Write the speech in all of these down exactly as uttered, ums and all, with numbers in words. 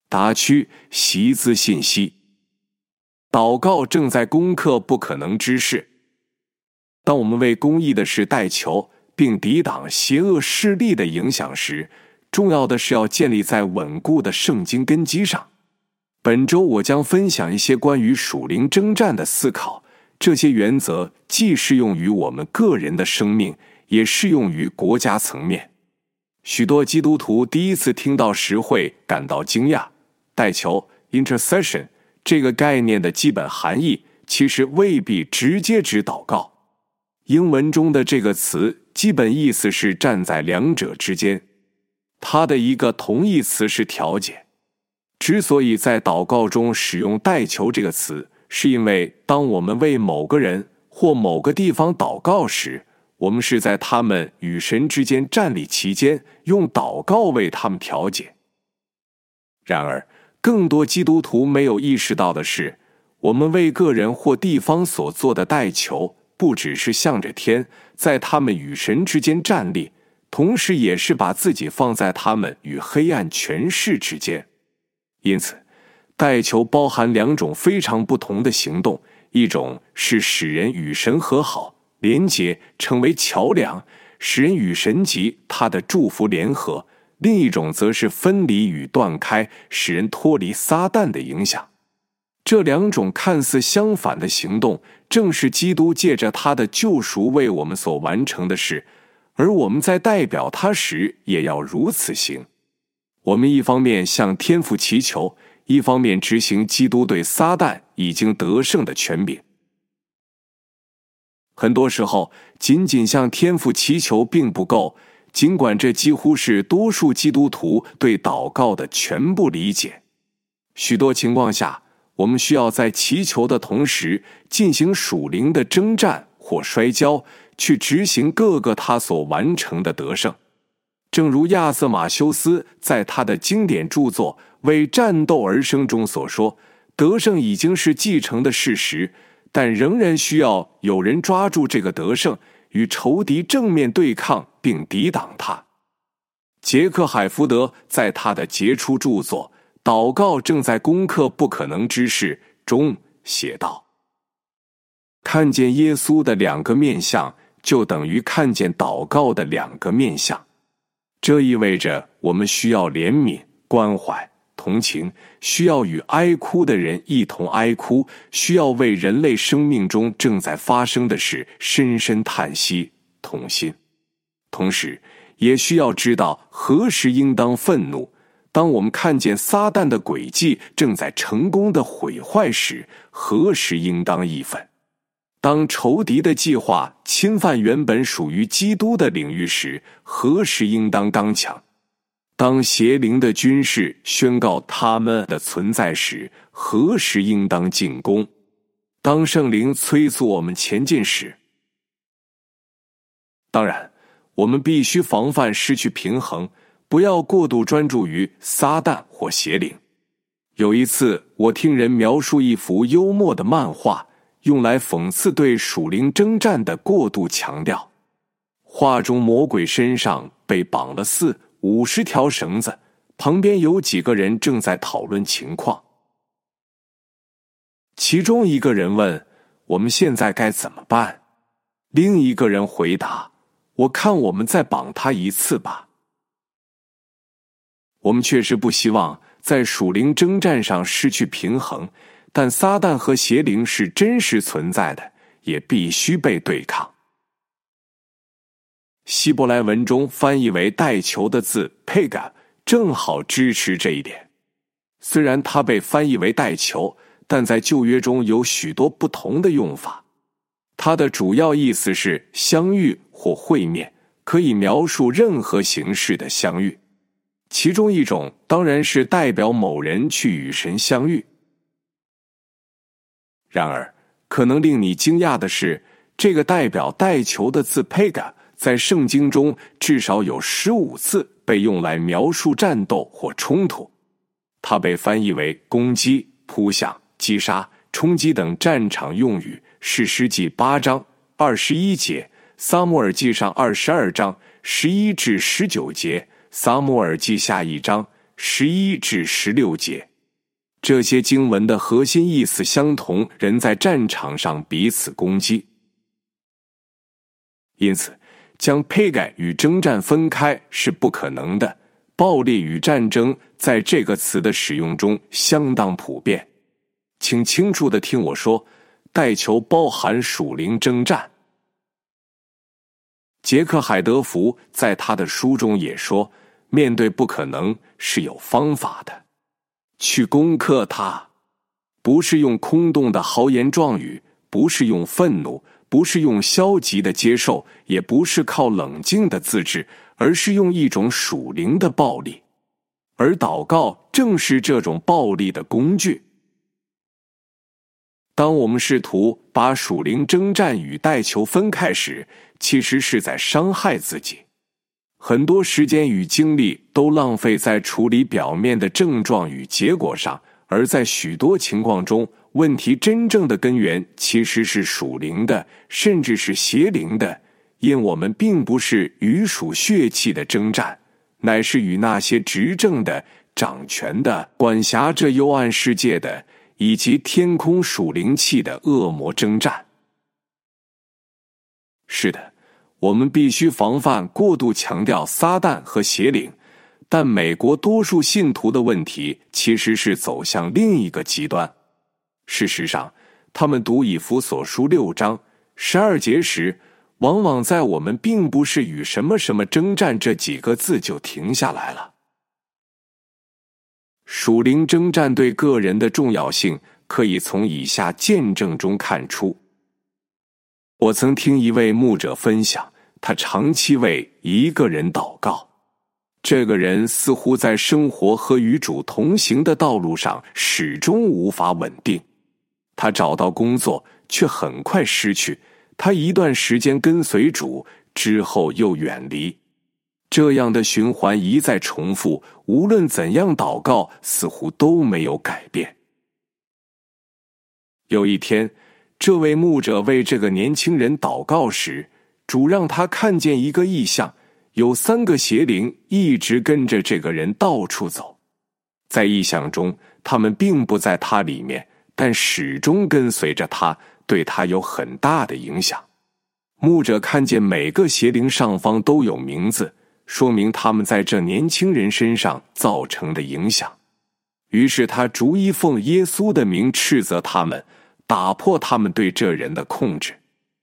答区习资信息。祷告正在攻克不可能之事。当我们为公义的事代求，并抵挡邪恶势力的影响时，重要的是要建立在稳固的圣经根基上。本周我将分享一些关于属灵征战的思考，这些原则既适用于我们个人的生命，也适用于国家层面。许多基督徒第一次听到时会感到惊讶。代求 intercession 这个概念的基本含义其实未必直接指祷告。英文中的这个词基本意思是站在两者之间，它的一个同义词是调解。之所以在祷告中使用代求这个词，是因为当我们为某个人或某个地方祷告时，我们是在他们与神之间站立期间，用祷告为他们调解。然而，更多基督徒没有意识到的是，我们为个人或地方所做的代求，不只是向着天，在他们与神之间站立，同时也是把自己放在他们与黑暗权势之间。因此，代求包含两种非常不同的行动，一种是使人与神和好、连结，成为桥梁，使人与神及他的祝福联合；另一种则是分离与断开，使人脱离撒旦的影响。这两种看似相反的行动，正是基督借着他的救赎为我们所完成的事，而我们在代表他时也要如此行。我们一方面向天父祈求，一方面执行基督对撒旦已经得胜的权柄。很多时候，仅仅向天父祈求并不够，尽管这几乎是多数基督徒对祷告的全部理解。许多情况下，我们需要在祈求的同时进行属灵的征战或摔跤，去执行各个他所完成的得胜。正如亚瑟马修斯在他的经典著作《为战斗而生》中所说，得胜已经是继承的事实，但仍然需要有人抓住这个得胜，与仇敌正面对抗并抵挡他。杰克·海福德在他的杰出著作《祷告正在攻克不可能之事》中写道：看见耶稣的两个面向，就等于看见祷告的两个面向。这意味着我们需要怜悯、关怀、同情，需要与哀哭的人一同哀哭，需要为人类生命中正在发生的事深深叹息、痛心。同时，也需要知道何时应当愤怒。当我们看见撒旦的诡计正在成功的毁坏时，何时应当义愤？当仇敌的计划侵犯原本属于基督的领域时，何时应当刚强？当邪灵的军事宣告他们的存在时，何时应当进攻？当圣灵催促我们前进时。当然，我们必须防范失去平衡，不要过度专注于撒旦或邪灵。有一次，我听人描述一幅幽默的漫画，用来讽刺对属灵征战的过度强调。画中魔鬼身上被绑了四五十条绳子，旁边有几个人正在讨论情况。其中一个人问：我们现在该怎么办？另一个人回答：我看我们再绑他一次吧。我们确实不希望在属灵征战上失去平衡，但撒旦和邪灵是真实存在的，也必须被对抗。希伯来文中翻译为代求的字 pega 正好支持这一点。虽然它被翻译为代求，但在旧约中有许多不同的用法。它的主要意思是相遇或会面，可以描述任何形式的相遇。其中一种当然是代表某人去与神相遇。然而，可能令你惊讶的是，这个代表代求的字 pega 在圣经中至少有十五次被用来描述战斗或冲突。它被翻译为攻击、扑向、击杀、冲击等战场用语，士师记八章二十一节，撒母耳记上二十二章十一至十九节，撒母耳记下一章十一至十六节。这些经文的核心意思相同，人在战场上彼此攻击。因此，将胚改与征战分开是不可能的。暴力与战争在这个词的使用中相当普遍。请清楚地听我说，带球包含属灵征战。杰克·海德福在他的书中也说，面对不可能是有方法的。去攻克它，不是用空洞的豪言壮语，不是用愤怒，不是用消极的接受，也不是靠冷静的自制，而是用一种属灵的暴力。而祷告正是这种暴力的工具。当我们试图把属灵征战与带球分开时，其实是在伤害自己。很多时间与精力都浪费在处理表面的症状与结果上，而在许多情况中，问题真正的根源其实是属灵的，甚至是邪灵的，因我们并不是与属血气的征战，乃是与那些执政的、掌权的、管辖着幽暗世界的，以及天空属灵气的恶魔征战。是的，我们必须防范过度强调撒旦和邪灵，但美国多数信徒的问题其实是走向另一个极端。事实上，他们读以弗所书六章十二节时，往往在我们并不是与什么什么征战这几个字就停下来了。属灵征战对个人的重要性可以从以下见证中看出。我曾听一位牧者分享，他长期为一个人祷告。这个人似乎在生活和与主同行的道路上始终无法稳定。他找到工作，却很快失去。他一段时间跟随主，之后又远离。这样的循环一再重复，无论怎样祷告，似乎都没有改变。有一天，这位牧者为这个年轻人祷告时，主让他看见一个异象，有三个邪灵一直跟着这个人到处走。在异象中，他们并不在他里面，但始终跟随着他，对他有很大的影响。牧者看见每个邪灵上方都有名字，说明他们在这年轻人身上造成的影响。于是他逐一奉耶稣的名斥责他们，打破他们对这人的控制。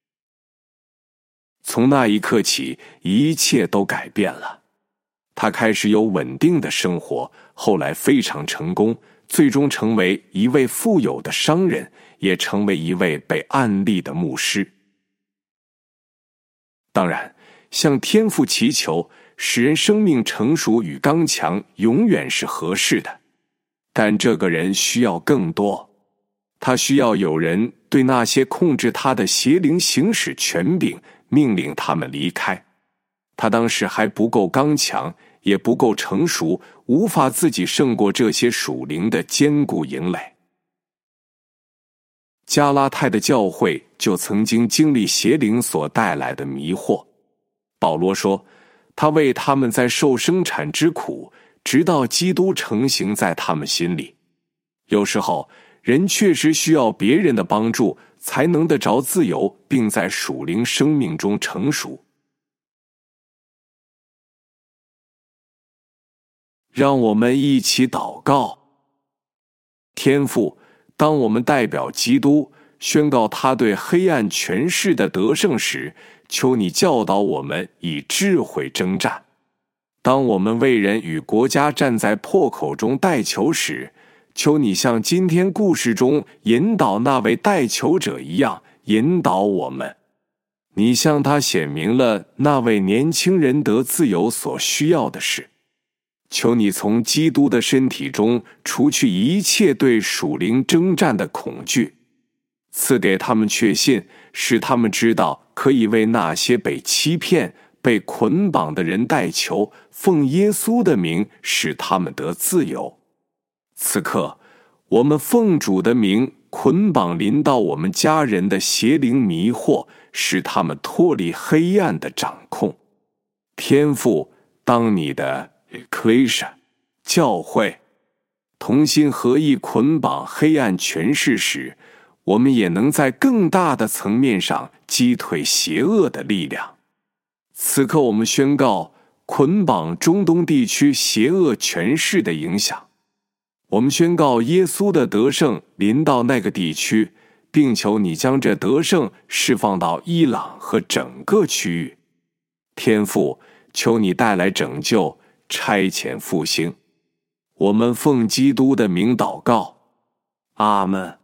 从那一刻起，一切都改变了。他开始有稳定的生活，后来非常成功，最终成为一位富有的商人，也成为一位被按立的牧师。当然，向天父祈求，使人生命成熟与刚强，永远是合适的。但这个人需要更多。他需要有人对那些控制他的邪灵行使权柄，命令他们离开。他当时还不够刚强，也不够成熟，无法自己胜过这些属灵的坚固营垒。加拉太的教会就曾经经历邪灵所带来的迷惑。保罗说，他为他们在受生产之苦，直到基督成形在他们心里。有时候，人确实需要别人的帮助，才能得着自由，并在属灵生命中成熟。让我们一起祷告。天父，当我们代表基督，宣告他对黑暗权势的得胜时，求你教导我们以智慧征战。当我们为人与国家站在破口中带球时，求你像今天故事中引导那位带球者一样引导我们。你向他显明了那位年轻人得自由所需要的事。求你从基督的身体中除去一切对属灵征战的恐惧，赐给他们确信，使他们知道可以为那些被欺骗、被捆绑的人代求，奉耶稣的名使他们得自由。此刻，我们奉主的名捆绑临到我们家人的邪灵迷惑，使他们脱离黑暗的掌控。天父，当你的 Ecclesia 教会同心合意捆绑黑暗权势时，我们也能在更大的层面上击退邪恶的力量。此刻我们宣告捆绑中东地区邪恶权势的影响，我们宣告耶稣的得胜临到那个地区，并求你将这得胜释放到伊朗和整个区域。天父，求你带来拯救，差遣复兴。我们奉基督的名祷告，阿们。